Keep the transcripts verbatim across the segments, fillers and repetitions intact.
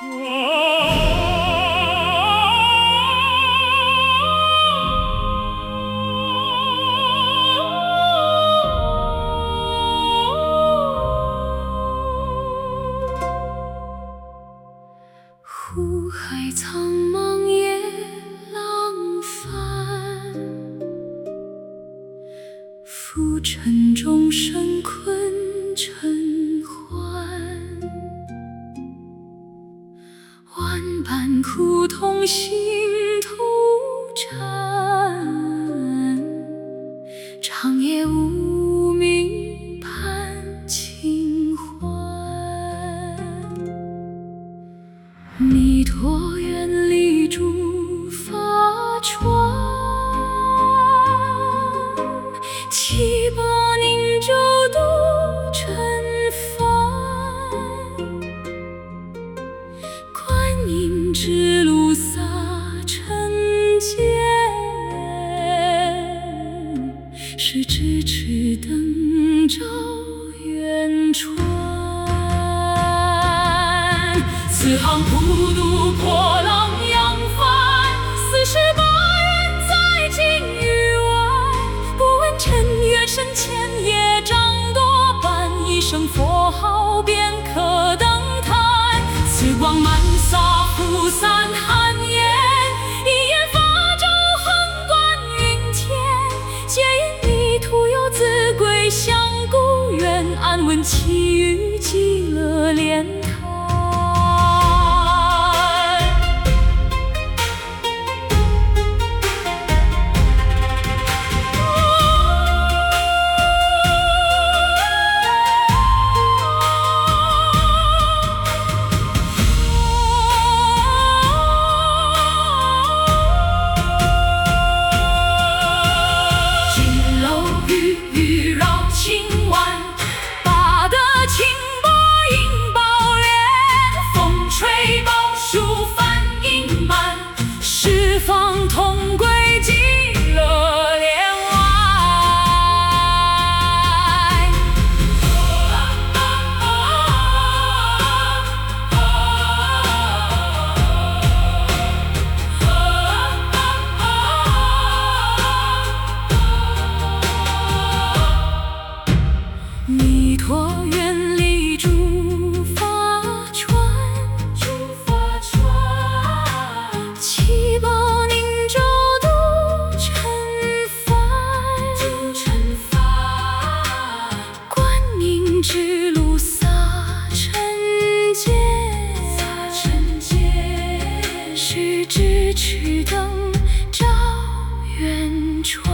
湖海苍茫夜浪翻，浮沉众生困尘寰。万般苦痛心头缠，长夜无明盼清欢。弥陀愿力诸法传，七八宁州度尘凡。观音指路洒尘间，是咫尺灯照远传。四行普渡破浪扬帆，四十八愿在今于晚。不问尘缘深浅业障多半，一声佛号便可登坛。此光满洒拂散寒烟，一眼法照横贯云天。皆因迷途游子归乡故，愿安稳栖于极乐莲台。方同归极乐莲外，弥陀愿力诸法传，七宝指路洒尘间，是咫尺灯照远传。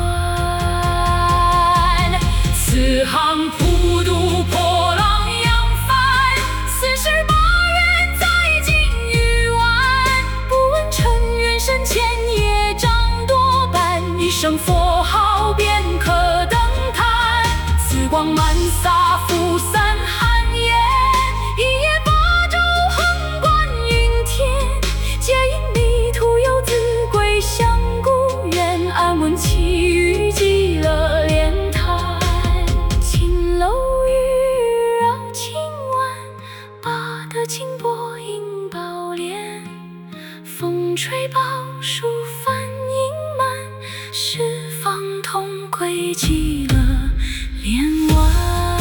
四行普渡破浪扬帆，四十八愿在今于晚。不问尘缘深浅业障多半，一声佛号便可登坛。此光满洒拂散寒烟，一夜法照横贯云天。皆因迷途游子归乡故，愿安稳栖于极乐莲台。青楼玉绕青湾，拔得金波映宝莲。风吹宝树翻影满，十方同归极乐莲湾。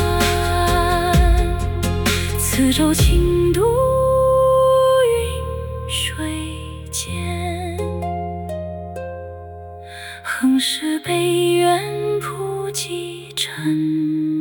此舟轻渡云水间，横是悲愿普济尘。